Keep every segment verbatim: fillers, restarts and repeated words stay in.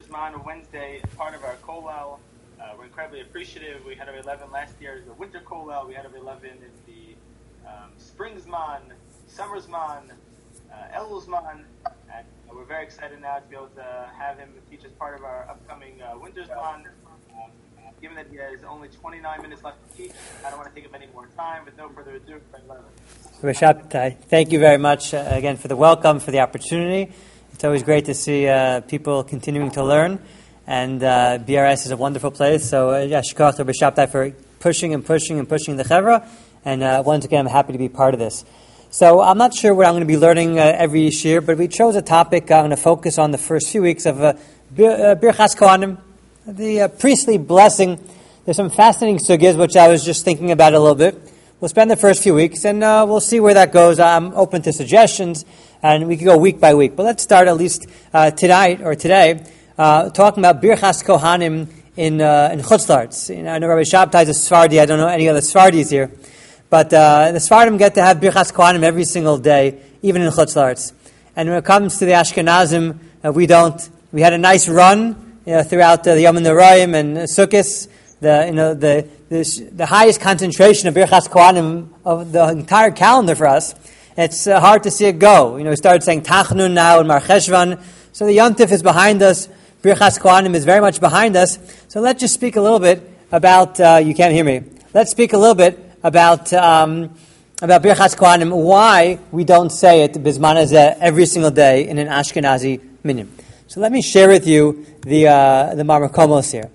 Zman Wednesday is part of our Kollel. Uh, we're incredibly appreciative. We had our eleven last year as the winter Kollel. We had our eleven in the um, spring Zman, summer Zman, uh, Elul Zman. And uh, we're very excited now to be able to have him teach as part of our upcoming uh, winter Zman. Um, given that he has only twenty-nine minutes left to teach, I don't want to take up any more time. With no further ado, Rabbi Shabtai, thank you very much uh, again for the welcome, for the opportunity. It's always great to see uh, people continuing to learn, and uh, B R S is a wonderful place. So, uh, yeah, shkoch Rabbi Shabtai for pushing and pushing and pushing the chevra, and uh, once again, I'm happy to be part of this. So, I'm not sure what I'm going to be learning uh, every year, but we chose a topic I'm going to focus on the first few weeks of uh, Birchas Kohanim, the uh, priestly blessing. There's some fascinating sugyas which I was just thinking about a little bit. We'll spend the first few weeks, and uh, we'll see where that goes. I'm open to suggestions, and we can go week by week. But let's start at least uh, tonight or today uh, talking about Birchas Kohanim in uh, in Chutz La'aretz. You know, I know Rabbi Shabtai is a Sephardi. I don't know any other Sephardis here, but uh, the Sephardim get to have Birchas Kohanim every single day, even in Chutz La'aretz. And when it comes to the Ashkenazim, uh, we don't. We had a nice run you know, throughout uh, the Yom Noraim and uh, Sukkos. The you know the this, the highest concentration of Birchas Kohanim of the entire calendar for us. It's uh, hard to see it go. You know, we started saying Tachnun now and Mar Cheshvan. So the Yom Tif is behind us. Birchas Kohanim is very much behind us. So let's just speak a little bit about. Uh, you can't hear me. Let's speak a little bit about um, about Birchas Kohanim. Why we don't say it Bizman Hazeh every single day in an Ashkenazi minyan. So let me share with you the uh, the Mar Makomos here.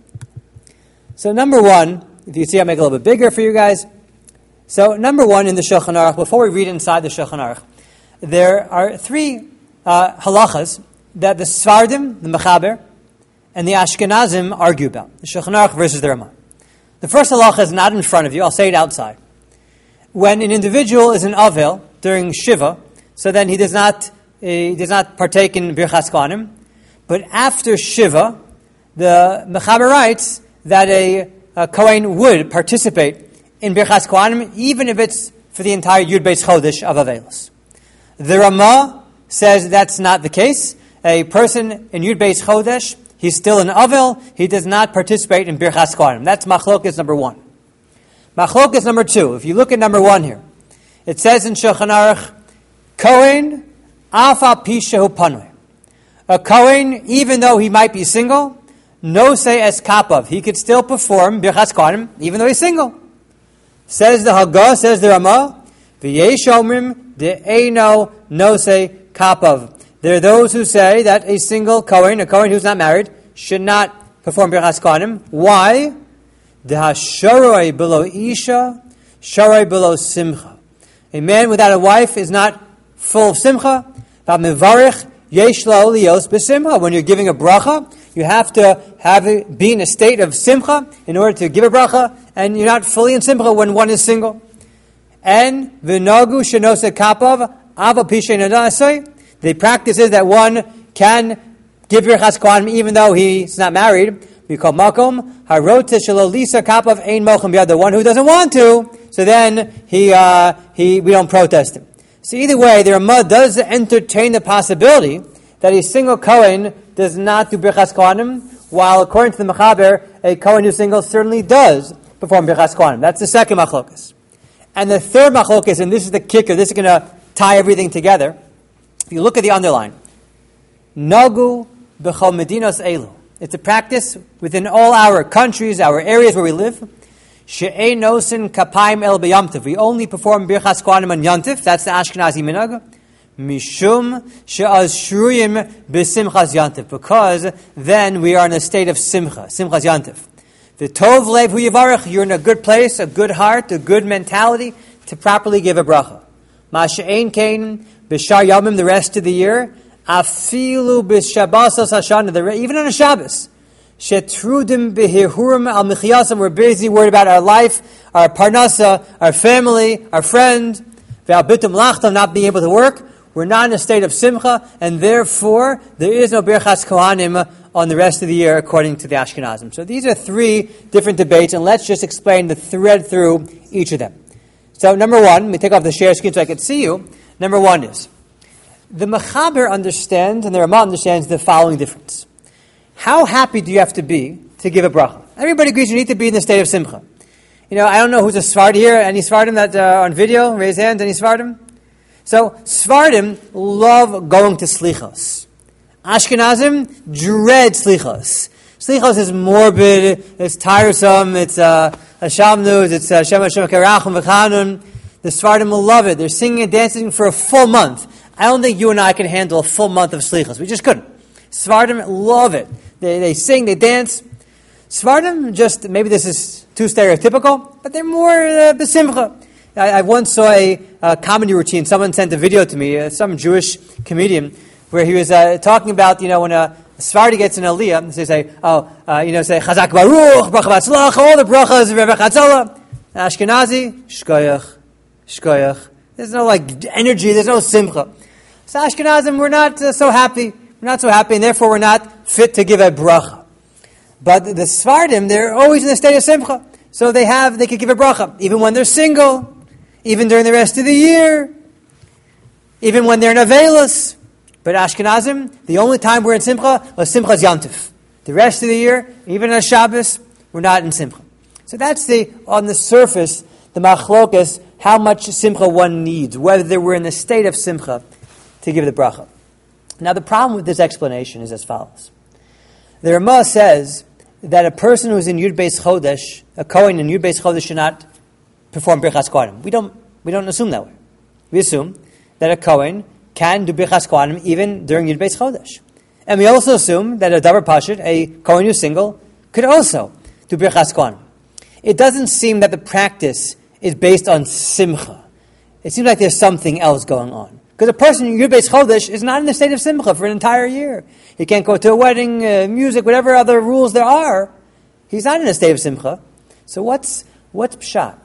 So number one, if you see, I'll make it a little bit bigger for you guys. So number one in the Shulchan Aruch, before we read inside the Shulchan Aruch, there are three uh, halachas that the Sfardim, the Mechaber, and the Ashkenazim argue about. The Shulchan Aruch versus the Ramah. The first halacha is not in front of you. I'll say it outside. When an individual is an Avel during Shiva, so then he does not he does not partake in Birchas Kohanim. But after Shiva, the Mechaber writes that a, a Kohen would participate in Birchas Kohanim, even if it's for the entire Yud Beis Chodesh of Avelos. The Ramah says that's not the case. A person in Yud Beis Chodesh, he's still an Avel, he does not participate in Birchas Kohanim. That's Machlokes number one. Machlokes number two, if you look at number one here, it says in Shulchan Aruch, Kohen afa pishahu panui. A Kohen, even though he might be single, no say es kapav. He could still perform Birchas Kohanim, even though he's single. Says the Haggah, says the Ramah, v'yesh omrim de'eino no say kapav. There are those who say that a single Kohen, a Kohen who's not married, should not perform Birchas Kohanim. Why? Dehasharoi below isha, sharoi below simcha. A man without a wife is not full of simcha. V'mevarich yesh lo lios b'simcha. When you're giving a bracha, you have to have it be in a state of simcha in order to give a bracha, and you're not fully in simcha when one is single. And v'nogu shenose kapav ava pishay nadasei. The practice is that one can give Birchas Kohanim even though he's not married. We call makom harota shelo lisa kapav ein mochem biyad. The one who doesn't want to, so then he uh, he we don't protest him. So either way, the Ramah does entertain the possibility that a single Kohen does not do Birchas Kohanim, while according to the Mechaber, a Kohen who's single certainly does perform Birchas Kohanim. That's the second Machlokes. And the third Machlokes, and this is the kicker, this is going to tie everything together. If you look at the underline, Nagu b'chol medinos elu. It's a practice within all our countries, our areas where we live. She'ein nosin kapayim el b'yom tov. We only perform Birchas Kohanim on Yom Tov. That's the Ashkenazi minhag. Mishum she'az shruyim b'simchas yantiv, because then we are in a state of simcha, simchas yantiv. The tov lev hu yivarech, you're in a good place, a good heart, a good mentality to properly give a bracha. Ma she'ein kein b'shar yamim, the rest of the year, afilu b'shabbos hashana, even on a Shabbos. Shetrudim b'hihurim al michyasim, we're busy, worried about our life, our parnasa, our family, our friend, ve'al bitum lachtam, not being able to work. We're not in a state of simcha, and therefore there is no Birchas Kohanim on the rest of the year, according to the Ashkenazim. So these are three different debates, and let's just explain the thread through each of them. So number one, let me take off the share screen so I can see you. Number one is, the Mechaber understands, and the Ramah understands the following difference. how happy do you have to be to give a bracha? Everybody agrees you need to be in the state of simcha. You know, I don't know who's a Sfardi here. Any Sfardim that uh, on video? Raise hands. Any Sfardim? So, Sfardim love going to slichos. Ashkenazim dread slichos. Slichos is morbid, it's tiresome, it's uh, Hashem news, it's Shem Hashem Karachim V'chanun. The Sfardim will love it. They're singing and dancing for a full month. I don't think you and I can handle a full month of slichos. We just couldn't. Sfardim love it. They they sing, they dance. Sfardim just, maybe this is too stereotypical, but they're more uh, besimcha. I, I once saw a uh, comedy routine. Someone sent a video to me, uh, some Jewish comedian, where he was uh, talking about, you know, when a Sfardi gets an aliyah, they say, oh, uh, you know, say, Chazak Baruch, Bracha Batzlach, all the brachas of Rebbe Chatzala. Ashkenazi, Shkoyach, Shkoyach. There's no, like, energy, there's no simcha. So Ashkenazim, we're not uh, so happy. We're not so happy, and therefore we're not fit to give a bracha. But the Sfardim, they're always in the state of simcha. So they have, they could give a bracha, even when they're single, even during the rest of the year, even when they're in Avelis. But Ashkenazim, the only time we're in Simcha was Simchas Yantif. The rest of the year, even on Shabbos, we're not in Simcha. So that's the, on the surface, the machlokas, how much Simcha one needs, whether we're in the state of Simcha to give the bracha. Now the problem with this explanation is as follows. The Ramah says that a person who's in Yud Beis Chodesh, a Kohen in Yud Beis Chodesh should not perform Birchas Kohanim. We don't, we don't assume that way. We assume that a Kohen can do Birchas Kohanim even during Yud Beis Chodesh. And we also assume that a Davar Pashut, a Kohen who's single, could also do Birchas Kohanim. It doesn't seem that the practice is based on Simcha. It seems like there's something else going on. Because a person in Yud Beis Chodesh is not in the state of Simcha for an entire year. He can't go to a wedding, uh, music, whatever other rules there are. He's not in a state of Simcha. So what's, what's Pshat?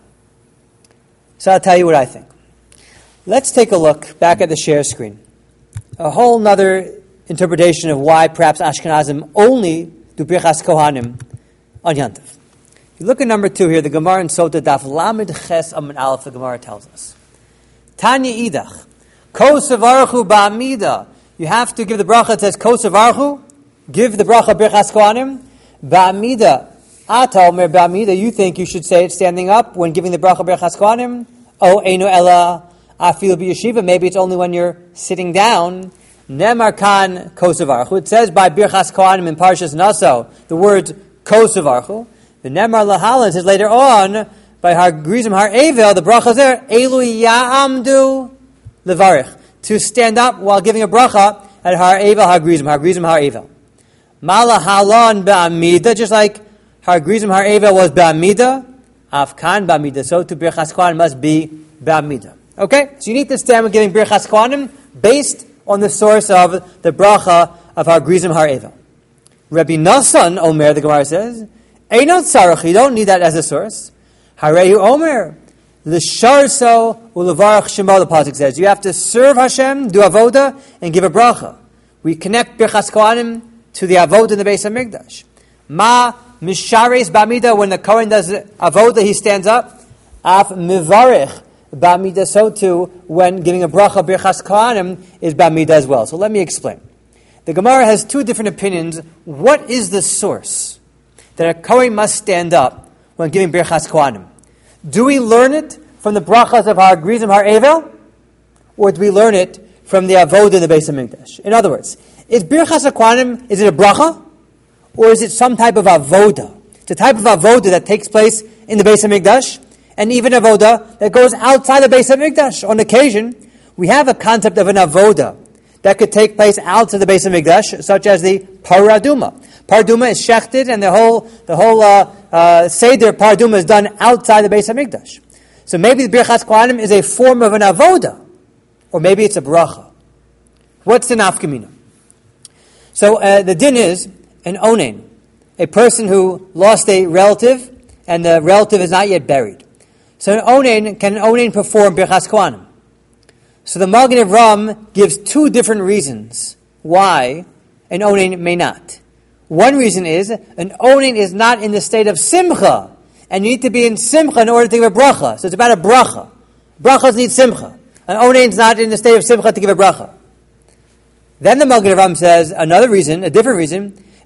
So I'll tell you what I think. Let's take a look back at the share screen. A whole nother interpretation of why perhaps Ashkenazim only do Birchas Kohanim on Yantiv. You look at number two here, the Gemara in Sota Daf Lamed Ches Amud Aleph, the Gemara tells us. Tanya Idach, Kosavarchu Ba'amida. You have to give the bracha, it says Kosavarchu, give the bracha Birchas Kohanim, Ba'amida. Ata Omer Ba'amida, you think you should say it standing up when giving the bracha Birchas Kohanim? O Einu Ela Afil b'yeshiva, maybe it's only when you're sitting down. Nemar kan kosavarchu. It says by Birchas Kohanim in Parshas Naso, the word kosavarchu. The Nemar lahalan says later on, by Har Grizim Har Evel, the bracha is there, Elu ya'amdu levarich, to stand up while giving a bracha at Har Evel, Har Grizim, Har Grizim, Har Evel. Malahalan ba'amida, just like Har Grizim, Har Evel was ba'amida, Afkan ba'amida, so to Birchas Kohanim must be ba'amida. Okay, so you need to stand when giving Birchas Kohanim based on the source of the bracha of Har Grizim Har Evel. Rabbi Nassan Omer, the Gemara says, Einot Sarach, you don't need that as a source. Harehu Omer, L'sharso u'levarach Shemo, the pasuk says, you have to serve Hashem, do avoda, and give a bracha. We connect Birchas Kohanim to the avoda in the Beis HaMikdash. Ma mishares ba'amida, when the Kohen does avoda, he stands up. Af mivarech Ba'amida, so too, when giving a bracha Birchas Kohanim is Ba'amida as well. So let me explain. The Gemara has two different opinions. What is the source that a Kohen must stand up when giving Birchas Kohanim? Do we learn it from the brachas of Har Grizim Har Evel? Or do we learn it from the avodah in the Beis HaMikdash? In other words, is Birchas Kohanim, is it a bracha? Or is it some type of avodah? It's a type of avodah that takes place in the Beis HaMikdash, and even avoda that goes outside the Beis HaMikdash. On occasion, we have a concept of an avoda that could take place outside the Beis HaMikdash, such as the paraduma. Paraduma is shechted, and the whole the whole uh, uh, seder paraduma is done outside the Beis HaMikdash. So maybe the Birchas Kohanim is a form of an avoda, or maybe it's a bracha. What's the nafkamina? So uh, the din is an onen, a person who lost a relative, and the relative is not yet buried. So an onen, can an onen perform Birchas Kohanim? So the Magen Avraham gives two different reasons why an onen may not. One reason is, an onen is not in the state of simcha, and you need to be in simcha in order to give a bracha. So it's about a bracha. Brachas need simcha. An onen is not in the state of simcha to give a bracha. Then the Magen Avraham says, another reason, a different reason,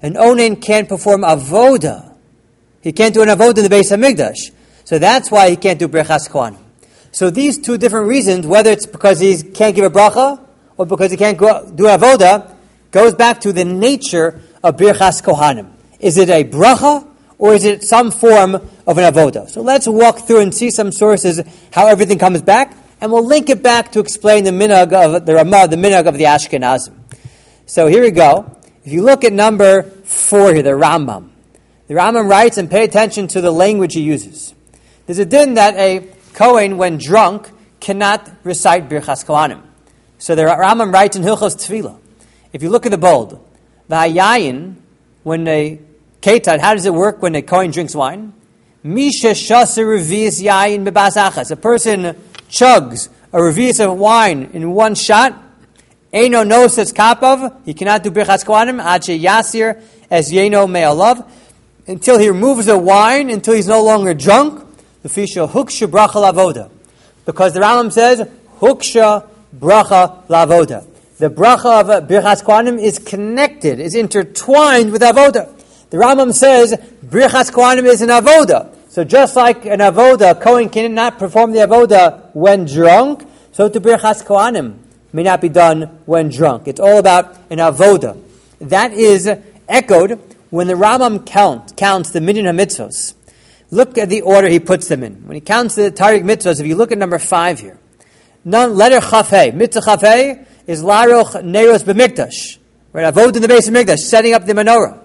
an onen can't perform avoda. He can't do an avoda in the Beis Hamikdash. So that's why he can't do Birchas Kohanim. So these two different reasons, whether it's because he can't give a bracha or because he can't go, do avoda, goes back to the nature of Birchas Kohanim. Is it a bracha or is it some form of an avoda? So let's walk through and see some sources how everything comes back, and we'll link it back to explain the minhag of the Ramah, the minhag of the Ashkenazim. So here we go. If you look at number four here, the Rambam. The Rambam writes, and pay attention to the language he uses. There's a din that a Kohen, when drunk, cannot recite Birchas Kohanim. So the Rambam writes in Hilchos Tefillah. If you look at the bold, the Hayayin, when a Ketad, how does it work when a Kohen drinks wine? Misha Shasa Revius Yayin Bebas Achas. A person chugs a revius of wine in one shot. Eino Nosas Kapav. He cannot do Birchas Kohanim. Ache Yasir as Yeno Me'alav. Until he removes the wine, until he's no longer drunk. The Fisha Huksha Bracha Lavoda. Because the Rambam says, Huksha Bracha Lavoda. The bracha of uh, Birchas Kohanim is connected, is intertwined with Avoda. The Rambam says, Birchas Kohanim is an Avoda. So just like an Avoda, Kohen cannot perform the Avoda when drunk, so to Birchas Kohanim may not be done when drunk. It's all about an Avoda. That is echoed when the Rambam count, counts the Minyan HaMitzvos. Look at the order he puts them in. When he counts the Tariq Mitzvahs, if you look at number five here, none, letter Chafei, Mitzvah Chafei is Laroch Neros B'Mikdash, right? Avod in the base of Mikdash, setting up the menorah.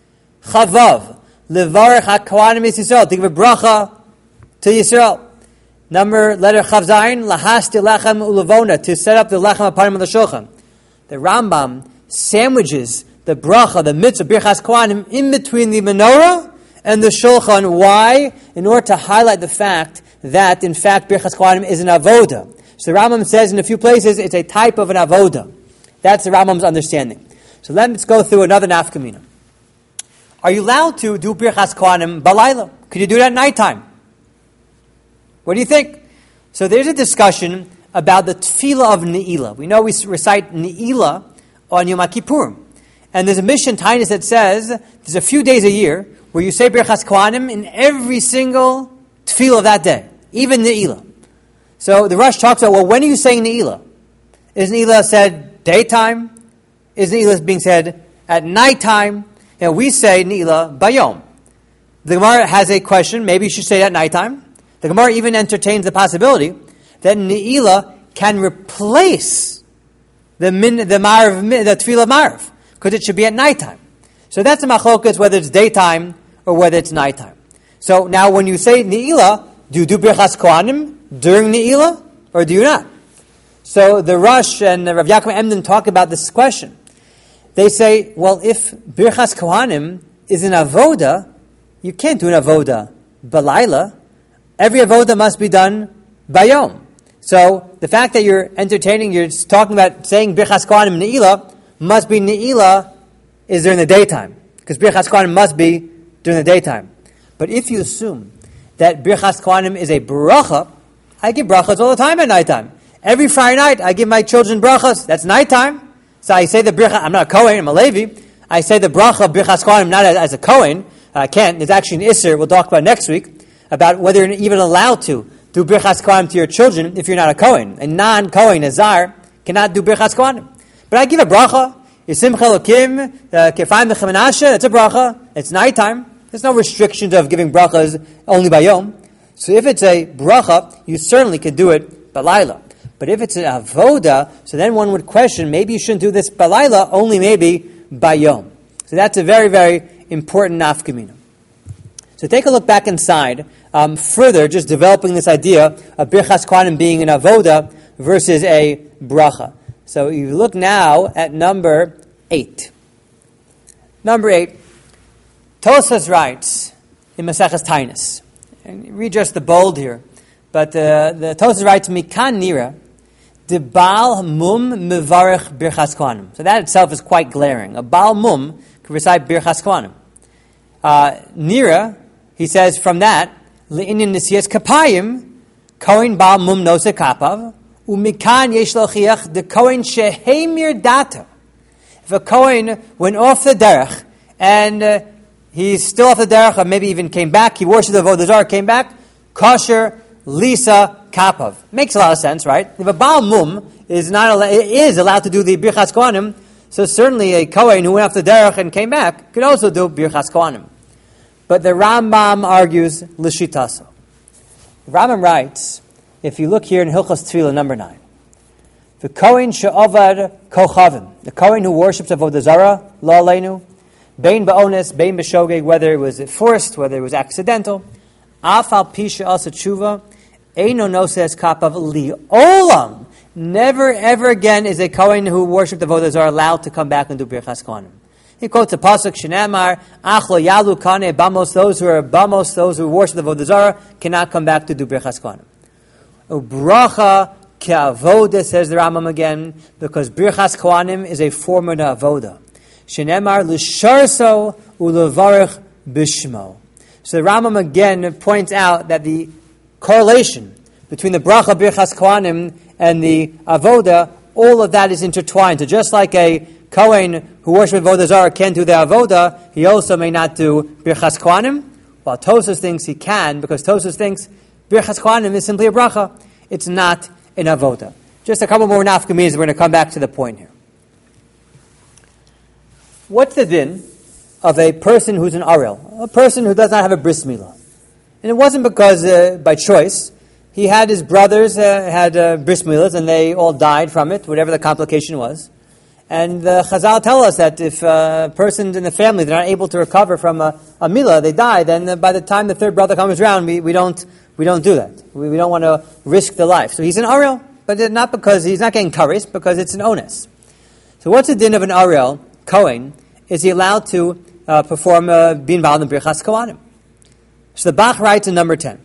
Chavav, Levarech HaKohanim Yisrael, to give a bracha to Yisrael. Number, letter Chav Zayin, Lahasti Lechem Ulavona, to set up the Lechem Aparim on the Shulchan. The Rambam sandwiches the bracha, the mitzvah, Birchas Kohanim, in between the menorah and the Shulchan. Why? In order to highlight the fact that, in fact, Birchas Kohanim is an avoda. So the Rambam says in a few places it's a type of an avoda. That's the Rambam's understanding. So let's go through another nafkamina. Are you allowed to do Birchas Kohanim balayla? Could you do it at nighttime? What do you think? So there's a discussion about the tefillah of Ne'ilah. We know we recite Ne'ilah on Yom Kippurim. And there's a mission Tainus that says there's a few days a year where you say Birchas Kohanim in every single tefillah of that day, even Ne'ilah. So the Rush talks about, well, when are you saying Ne'ilah? Is Ne'ilah said daytime? Is Ne'ilah being said at nighttime? And we say Ne'ilah bayom. The Gemara has a question, maybe you should say it at nighttime. The Gemara even entertains the possibility that Ne'ilah can replace the min, the Marav, the Tefillah Marav, because it should be at nighttime. So that's a machlokas, whether it's daytime or whether it's nighttime. So now when you say Ne'ilah, do you do Birchas Kohanim during Ne'ilah, or do you not? So the Rush and Rav Yaakov Emden talk about this question. They say, well, if Birchas Kohanim is an avoda, you can't do an avoda balayla. Every avoda must be done bayom. So the fact that you're entertaining, you're talking about saying Birchas Kohanim Ne'ilah, must be Ne'ilah is during the daytime, because Birchas Kohanim must be during the daytime. But if you assume that Birchas Kohanim is a bracha, I give brachas all the time at nighttime. Every Friday night, I give my children brachas. That's nighttime. So I say the bracha, I'm not a Kohen, I'm a Levi. I say the bracha of Birchas Kohanim not as, as a Kohen. I can't. There's actually an Isser we'll talk about next week, about whether you're even allowed to do Birchas Kohanim to your children if you're not a Kohen. A non-Kohen, a Zar, cannot do Birchas Kohanim. But I give a bracha. Yisimcha Elokim, Kefayim Lechem Menashe, it's a bracha. It's nighttime. There's no restrictions of giving brachas only by yom. So if it's a bracha, you certainly could do it balayla. But if it's an avoda, so then one would question, maybe you shouldn't do this balayla, only maybe by yom. So that's a very, very important nafkamina. So take a look back inside, um, further, just developing this idea of Birchas Kohanim being an avoda versus a bracha. So you look now at number eight. Number eight, Tosas writes in Maseches Tainus, and read just the bold here, but uh, the Tosas writes, Mikan Nira, de Baal Mum Mevarech Birchas Kohanim. So that itself is quite glaring. A Baal Mum can recite Birchas Kohanim. Uh, Nira, he says, from that, Le'inyan Nisiyas Kapayim, Kohen Baal Mum Nose Kapav, Umikan Yesh Lochiach, the Kohen Shehemir Data. If a Kohen went off the derech and uh, he's still off the derech, or maybe even came back, he worshipped the Avodah Zarah, came back, kosher, lisa, kapav. Makes a lot of sense, right? If a Baal Mum is not al- is allowed to do the Birchas Kohanim, so certainly a Kohen who went off the derech and came back could also do Birchas Kohanim. But the Rambam argues l'shitaso. The Rambam writes, if you look here in Hilchos Tefillah number nine, the Kohen she'ovad kochavim, the Kohen who worships Avodah Zarah, lo aleinu, bein ba'ones, bein b'shogeg, whether it was forced, whether it was accidental, af al pi she'asa tshuva, eino noses kapav li olam. Never, ever again is a Kohen who worshipped Avodah Zarah allowed to come back and do Birchas Kohanim. He quotes a pasuk, Shenamar, Ach lo yalu kane bamos, those who are bamos, those who worship the Avodah Zarah, cannot come back to do Birchas Kohanim. Ubracha ke'avoda, says the Rambam again, because Birchas Kohanim is a form of avoda. Shenamar l'sharso u'levarich bishmo. So the Rambam again points out that the correlation between the bracha Birchas Kohanim and the avoda, all of that is intertwined. So just like a Kohen who worships Avodah Zarah can't do the avoda, he also may not do Birchas Kohanim, while Tosfos thinks he can, because Tosfos thinks Birchas Kohanim is simply a bracha. It's not an avoda. Just a couple more nafkaminas, we're going to come back to the point here. What's the din of a person who's an Arel? A person who does not have a bris milah. And it wasn't because, uh, by choice, he had his brothers, uh, had uh, bris milahs, and they all died from it, whatever the complication was. And the Chazal tell us that if a person in the family, they're not able to recover from a, a milah, they die, then by the time the third brother comes around, we, we don't we don't do that. We, we don't want to risk the life. So he's an Ariel, but not because he's not getting kares, because it's an onus. So what's the din of an Ariel, Kohen? Is he allowed to uh, perform uh, bin ba'al in Birchas Kohanim? So the Bach writes in number ten,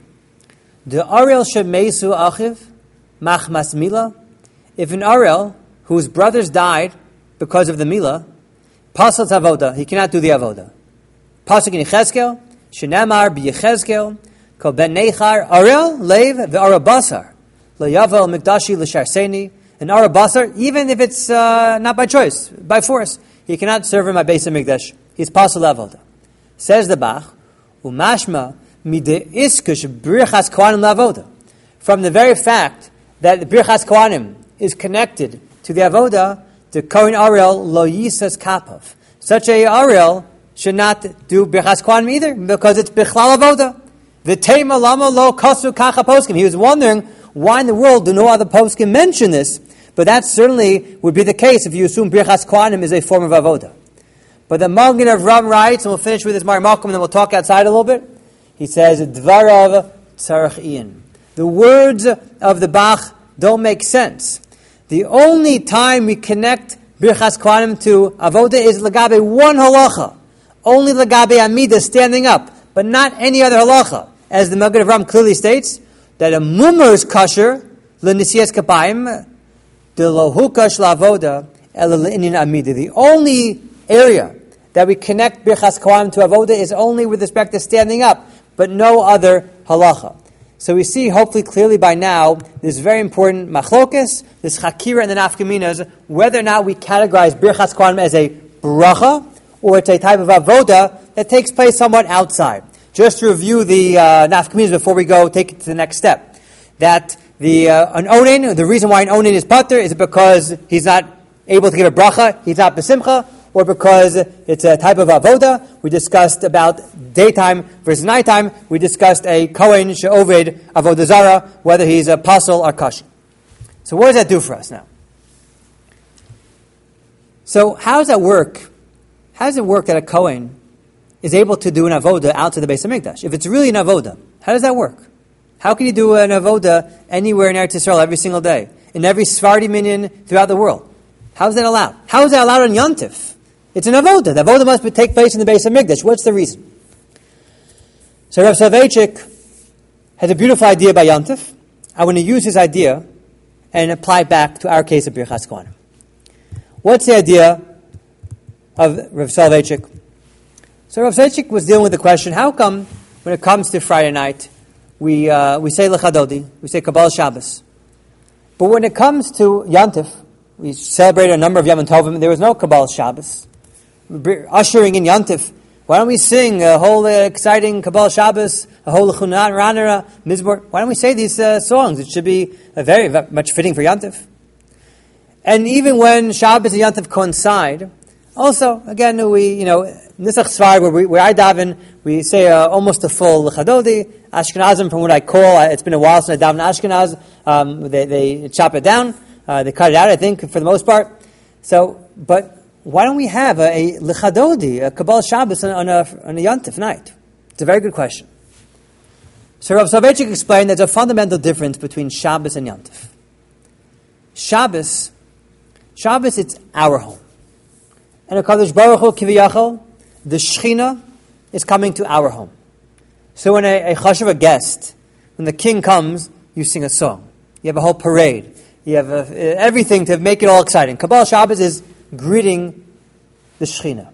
the Ariel shemesu achiv machmas milah. If an Ariel whose brothers died because of the milah, pasal avoda, he cannot do the avoda. Pasuk in Yechezkel, shenamar b'Yechezkel, kol ben nechar Ariel leiv ve'ara basar le'yavel mikdashi l'sharseni. An Ara basar, even if it's uh, not by choice, by force, he cannot serve him at Beis HaMikdash. He's pasal avoda. Says the Bach, umashma mide iskush birchas kohanim la'avoda. From the very fact that the birchas kohanim is connected to the avoda, the Kohen Ariel lo yisas kapav. Such a Ariel should not do birchas kohanim either, because it's bichlal avoda. V'tema lama lo kasu kacha poskim. He was wondering why in the world do no other poskim mention this, but that certainly would be the case if you assume birchas kohanim is a form of avoda. But the Magen of Ram writes, and we'll finish with this Mar Malcolm, and then we'll talk outside a little bit. He says, Dvarav tzarech ian. The words of the Bach don't make sense. The only time we connect Birchas Kohanim to avoda is lagabe one halacha. Only lagabe amida, standing up, but not any other halacha. As the Magen of Ram clearly states, that a mummer is kosher, l'nisiyas kapayim, de lo hukash la'avoda, el l'inin amida. The only area that we connect Birchas Kohanim to avoda is only with respect to standing up, but no other halacha. So we see, hopefully clearly by now, this very important machlokes, this chakira and the nafkaminas, whether or not we categorize Birchas Kohanim as a bracha, or it's a type of avoda that takes place somewhat outside. Just to review the uh, nafkaminas before we go take it to the next step. That the uh, an onin, the reason why an onin is pater is because he's not able to give a bracha, he's not besimcha, or because it's a type of avoda. We discussed about daytime versus nighttime. We discussed a Kohen she'oved avodah zara, whether he's a pasal or kashi. So what does that do for us now? So how does that work? How does it work that a Kohen is able to do an avoda out to the Beis HaMikdash? If it's really an avoda, how does that work? How can you do an avoda anywhere in Eretz Yisrael every single day, in every Sephardi minyan throughout the world? How is that allowed? How is that allowed on Yontif? It's an avoda. The avoda must take place in the Beis HaMikdash. What's the reason? So Rav Soloveitchik has a beautiful idea by Yontif. I want to use his idea and apply it back to our case of Birchas Kohanim. What's the idea of Rav Soloveitchik? So Rav Soloveitchik was dealing with the question, how come when it comes to Friday night, we uh, we say Lechadodi, we say Kabbalah Shabbos, but when it comes to Yontif, we celebrated a number of Yom Tovim, there was no Kabbalah Shabbos. ushering in Yantif, why don't we sing a whole uh, exciting Kabbalah Shabbos, a whole Lechunan, Ranera, Mizmor? Why don't we say these uh, songs? It should be uh, very, very much fitting for Yantif. And even when Shabbos and Yantif coincide, also, again, we, you know, Nisach Svar, where, we, where I daven, we say uh, almost a full Lechadodi. Ashkenazim, from what I call, uh, it's been a while since I daven Ashkenaz, um, they, they chop it down, uh, they cut it out, I think, for the most part. So, but why don't we have a, a Lechadodi, a Kabbalah Shabbos on, on a, on a Yantif night? It's a very good question. So Rav Soloveitchik explained there's a fundamental difference between Shabbos and Yantif. Shabbos, Shabbos, it's our home. And HaKadosh Baruch Hu, Kiviyachol, the Shechina is coming to our home. So when a, a chashuv, a guest, when the king comes, you sing a song. You have a whole parade. You have a, everything to make it all exciting. Kabbalah Shabbos is greeting the Shechina.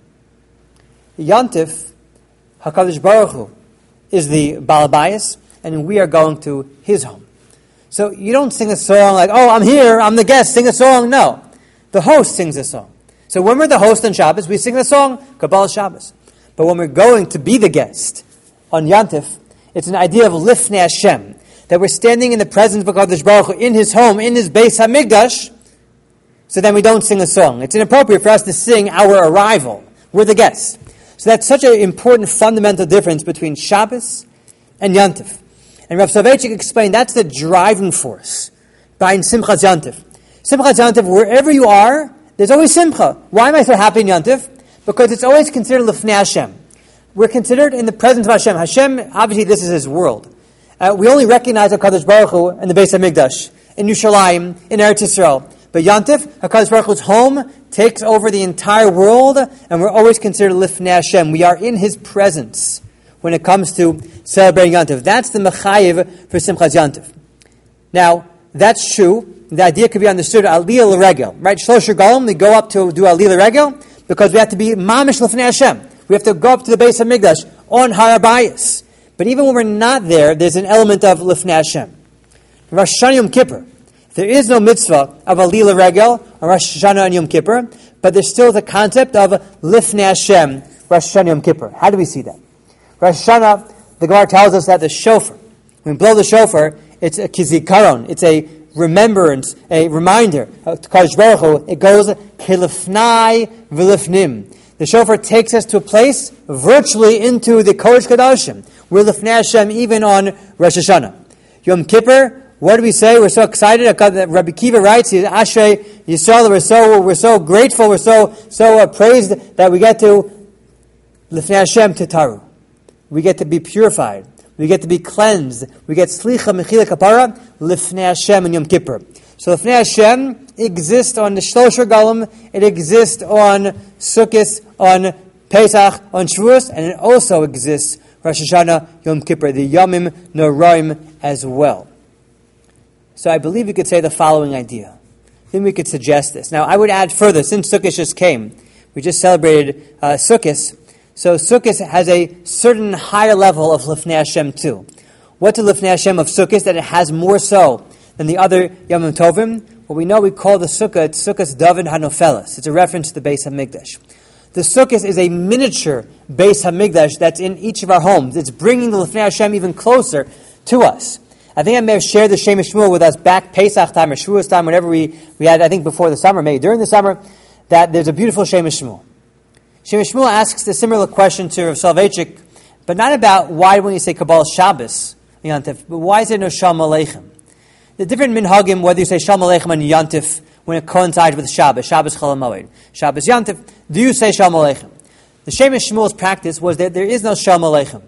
Yantif, HaKadosh Baruch Hu, is the Balabayas, and we are going to his home. So you don't sing a song like, oh, I'm here, I'm the guest, sing a song. No. The host sings a song. So when we're the host on Shabbos, we sing the song, Kabbalah Shabbos. But when we're going to be the guest on Yantif, it's an idea of Lifnei Hashem, that we're standing in the presence of HaKadosh Baruch Hu, in his home, in his Beis HaMikdash, so then we don't sing a song. It's inappropriate for us to sing our arrival. We're the guests. So that's such an important fundamental difference between Shabbos and Yantif. And Rav Soloveitchik explained that's the driving force behind Simchas Yantif. Simchas Yantif, wherever you are, there's always Simcha. Why am I so happy in Yantif? Because it's always considered Lifnei Hashem. We're considered in the presence of Hashem. Hashem, obviously this is his world. Uh, we only recognize HaKadosh Baruch Hu in the Beis HaMikdash, in Yerushalayim, in Eretz Yisrael. But Yantif, HaKadosh Baruch Hu's home, takes over the entire world, and we're always considered Lifnei Hashem. We are in his presence when it comes to celebrating Yantif. That's the Mechayev for Simchas Yantif. Now, that's true. The idea could be understood Aliyah L'Regel, right? Shlosh Regalim, we go up to do Aliyah L'Regel because we have to be Mamish Lifnei Hashem. We have to go up to the Beis HaMikdash on Har HaBayis. But even when we're not there, there's an element of Lifnei Hashem. Rosh Hashanah Yom Kippur, there is no mitzvah of Aliyah L'Regel on Rosh Hashanah and Yom Kippur, but there's still the concept of Lifnei Hashem, Rosh Hashanah Yom Kippur. How do we see that? Rosh Hashanah, the Gemara tells us that the shofar, when we blow the shofar, it's a kizikaron, it's a remembrance, a reminder of Kadosh Baruch Hu. It goes kilifnai v'lifnim. The shofar takes us to a place virtually into the Kodesh Kodashim. We're Lifnei Hashem even on Rosh Hashanah. Yom Kippur, what do we say? We're so excited. Rabbi Kiva writes, Ashrei Yisrael, we're so we're so grateful, we're so so uh, praised that we get to Lifnei Hashem Titaru. We get to be purified. We get to be cleansed. We get Slicha Mechila Kapara, Lifnei Hashem and Yom Kippur. So Lifnei Hashem exists on the Shlosh Regalim, it exists on Sukkot, on Pesach, on Shavuos, and it also exists Rosh Hashanah, Yom Kippur, the Yomim Noraim as well. So I believe we could say the following idea. I think we could suggest this. Now I would add further, since Sukkot just came, we just celebrated uh, Sukkot, so Sukkot has a certain higher level of Lifnei Hashem too. What's the Lifnei Hashem of Sukkot that it has more so than the other Yom Tovim? Well, we know we call the Sukkot Sukkot David Hanofeles. It's a reference to the Beis HaMikdash. The Sukkot is a miniature Beis HaMikdash that's in each of our homes. It's bringing the Lifnei Hashem even closer to us. I think I may have shared the Shem Shmuel with us back Pesach time or Shavuos time, whenever we, we had, I think before the summer, maybe during the summer, that there's a beautiful Shem Shmuel. Shem Shmuel asks a similar question to Rav Soloveitchik, but not about why when you say Kabbalah Shabbos, Yantif, but why is there no Shalom Aleichem? The different minhagim, whether you say Shalom Aleichem on Yantif when it coincides with Shabbos, Shabbos Chol HaMoed, Shabbos Yantif, do you say Shalom Aleichem? The Shem Shmuel's practice was that there is no Shalom Aleichem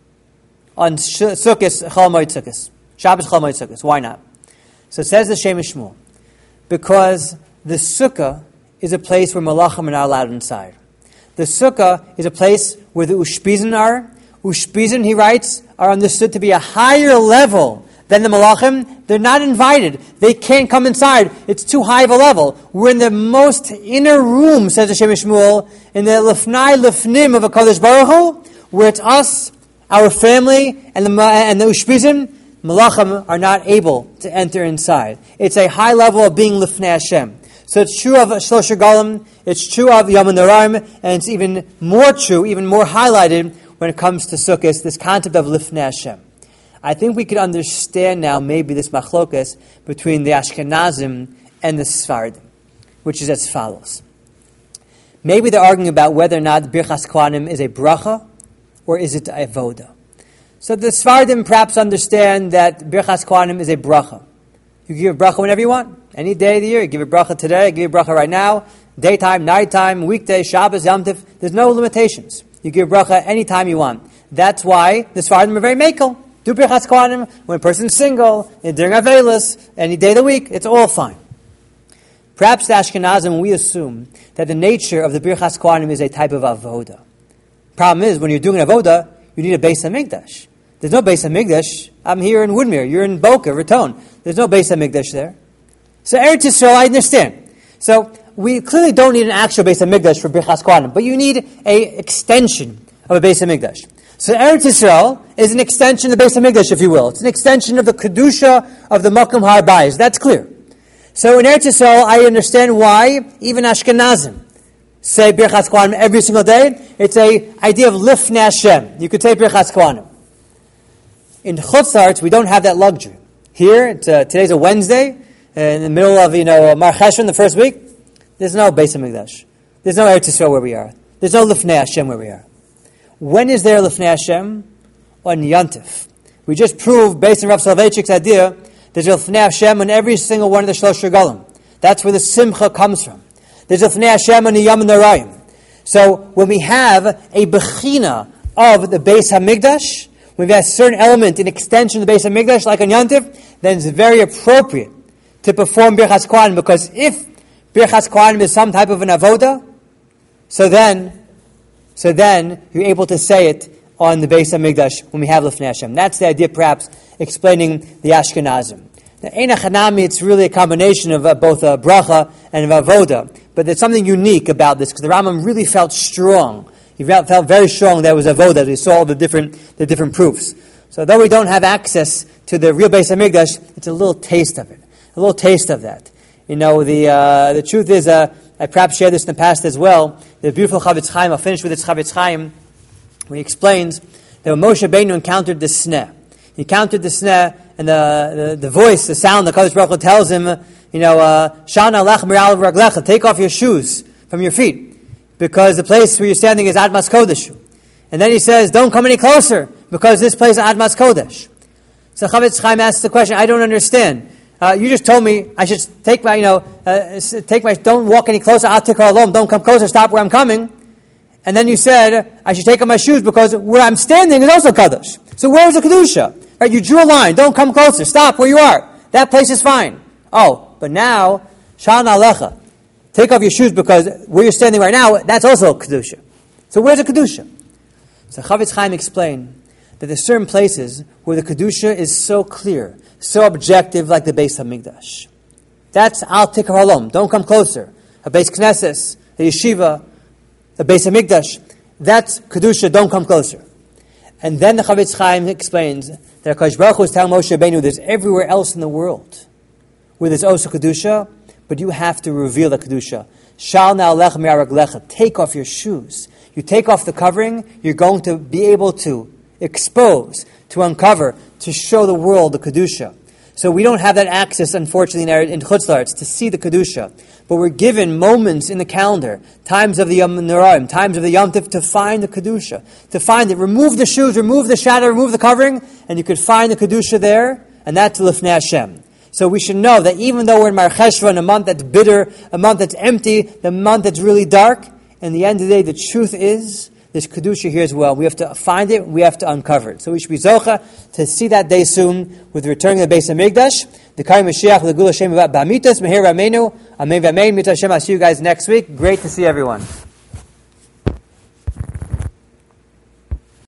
on Sukkot, Chol HaMoed Sukkot, Shabbos Chol HaMoed Sukkot. Why not? So it says the Shem Shmuel, because the Sukkah is a place where Malachim are not allowed inside. The Sukkah is a place where the Ushpizin are. Ushpizin, he writes, are understood to be a higher level than the Malachim. They're not invited. They can't come inside. It's too high of a level. We're in the most inner room, says the Shem Shmuel, in the Lifnai Lifnim of HaKadosh Baruch Hu, where it's us, our family, and the, and the Ushpizin. Malachim are not able to enter inside. It's a high level of being Lifnei Hashem. So it's true of Shlosh Regalim, It's true of Yom HaNoraim, and it's even more true, even more highlighted when it comes to Sukkot, this concept of Lifnei Hashem. I think we could understand now maybe this machlokas between the Ashkenazim and the Sfardim, which is as follows. Maybe they're arguing about whether or not Birchas Kohanim is a bracha or is it a avoda. So the Sfardim perhaps understand that Birchas Kohanim is a bracha. You give a bracha whenever you want. Any day of the year, you give a bracha today, you give a bracha right now, daytime, nighttime, weekday, Shabbos, Yom Tov. There's no limitations. You give a bracha anytime you want. That's why the Sfardim are very makel. Do Birchas Kohanim when a person's single, during Avelis, any day of the week, it's all fine. Perhaps the Ashkenazim, we assume that the nature of the Birchas Kohanim is a type of avoda. Problem is, when you're doing an avoda, you need a Beis HaMikdash. There's no Beis HaMikdash. I'm here in Woodmere. You're in Boca, Raton. There's no Beis HaMikdash there. So Eretz Yisrael, I understand. So we clearly don't need an actual Beis HaMikdash for Birchas Kohanim, but you need an extension of a Beis HaMikdash. So Eretz Yisrael is an extension of the Beis HaMikdash, if you will. It's an extension of the Kedusha of the Makom Har Bayis. That's clear. So in Eretz Yisrael, I understand why even Ashkenazim say Birchas Kohanim every single day. It's a idea of Lifnei Hashem. You could say Birchas Kohanim. In Chutz La'aretz, we don't have that luxury. Here, it's, uh, today's a Wednesday, uh, in the middle of, you know, Mar Cheshvan, the first week. There's no Beis HaMikdash. There's no Eretz Yisrael where we are. There's no Lifnei Hashem where we are. When is there Lifnei Hashem? On Yantif. We just proved, based on Rav Soloveitchik's idea, there's Lifnei Hashem on every single one of the Shlosh Regalim. That's where the Simcha comes from. There's Lifnei Hashem on the Yom HaNoraim. So when we have a Bechina of the Beis HaMikdash, when we have a certain element in extension of the Beis HaMikdash, like on Yantif, then it's very appropriate to perform Birchas Kohanim, because if Birchas Kohanim is some type of an avoda, so then, so then you're able to say it on the Beis HaMikdash when we have Lifnei Hashem. That's the idea, perhaps, explaining the Ashkenazim. Now, Einach Hanami, it's really a combination of uh, both a bracha and of avoda, but there's something unique about this, because the Rambam really felt strong. He felt, felt very strong that it was avoda. We saw all the different the different proofs. So though we don't have access to the real Beis HaMikdash, it's a little taste of it, a little taste of that. You know, the uh, the truth is, uh, I perhaps shared this in the past as well. The beautiful Chavetz Chaim, I'll finish with this Chavetz Chaim, where he explains that when Moshe Rabbeinu encountered the sneh, he encountered the sneh, and the, the, the voice, the sound, the Kadosh Baruch Hu tells him, you know, Shana lech miral raglecha, take off your shoes from your feet, because the place where you're standing is Admas Kodesh. And then he says, don't come any closer, because this place is Admas Kodesh. So Chavetz Chaim asks the question, I don't understand. Uh, you just told me I should take my, you know, uh, take my, don't walk any closer, Atikar alone, don't come closer, stop where I'm coming. And then you said, I should take off my shoes because where I'm standing is also Kadosh. So where is the Kedusha? Right, you drew a line, don't come closer, stop where you are. That place is fine. Oh, but now, Shana Alecha, take off your shoes because where you're standing right now, that's also Kedusha. So where's the Kedusha? So Chavetz Chaim explained that there's certain places where the Kedusha is so clear, so objective, like the Beis HaMikdash. That's Al Tikar Halom, don't come closer. A Beis Knesses, a Yeshiva, a Beis HaMikdash, that's Kedusha, don't come closer. And then the Chavetz Chaim explains that HaKadosh Baruch Hu is telling Moshe Rabbeinu there's everywhere else in the world where there's also Kedusha, but you have to reveal the Kedusha. Shal na'alech mi'araglecha, take off your shoes. You take off the covering, you're going to be able to expose, to uncover, to show the world the Kedusha. So we don't have that access, unfortunately, in Chutz La'aretz to see the Kedusha. But we're given moments in the calendar, times of the Yom HaNoraim, times of the Yom Tov, to find the Kedusha. To find it. Remove the shoes, remove the shadow, remove the covering, and you could find the Kedusha there, and that's Lifnei Hashem. So we should know that even though we're in Mar Cheshvan, a month that's bitter, a month that's empty, the month that's really dark, in the end of the day, the truth is, there's Kedusha here as well. We have to find it, we have to uncover it. So we should be Zocha to see that day soon with the returning of the Beis HaMikdash. The Kari Mashiach, the Gula Shem, Ba'amitas, Meher Ramenu, Amen V'Amen, Mitzvah Hashem. I'll see you guys next week. Great to see everyone.